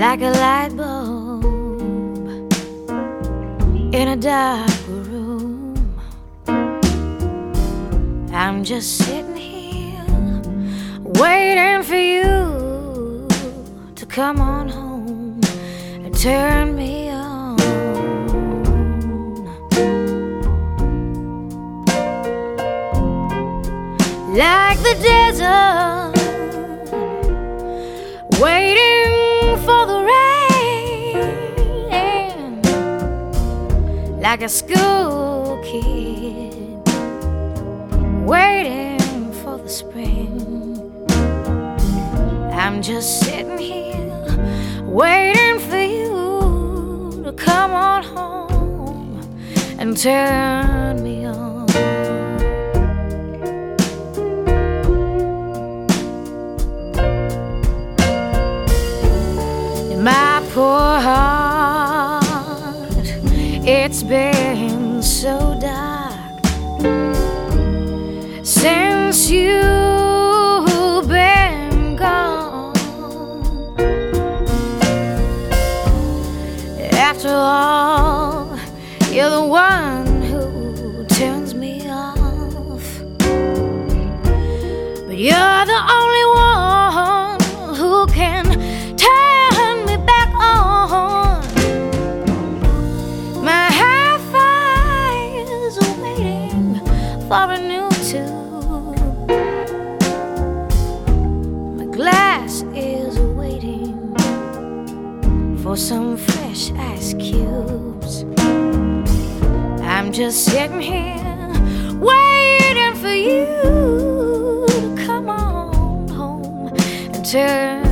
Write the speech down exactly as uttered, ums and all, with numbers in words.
like a light bulb in a dark room. I'm just sitting here waiting for you to come on home and turn me on. Like the desert, waiting for the rain, like a school kid waiting for the spring. I'm just sitting here waiting for you to come on home and turn me on. My poor heart, it's been so dark since you've been gone. After all, you're the one who turns me off, but you're the only one who can turn me back on. My hi-fi is waiting for a new tune. My glass is waiting for some fresh ice cubes. I'm just sitting here waiting for you to come on home and turn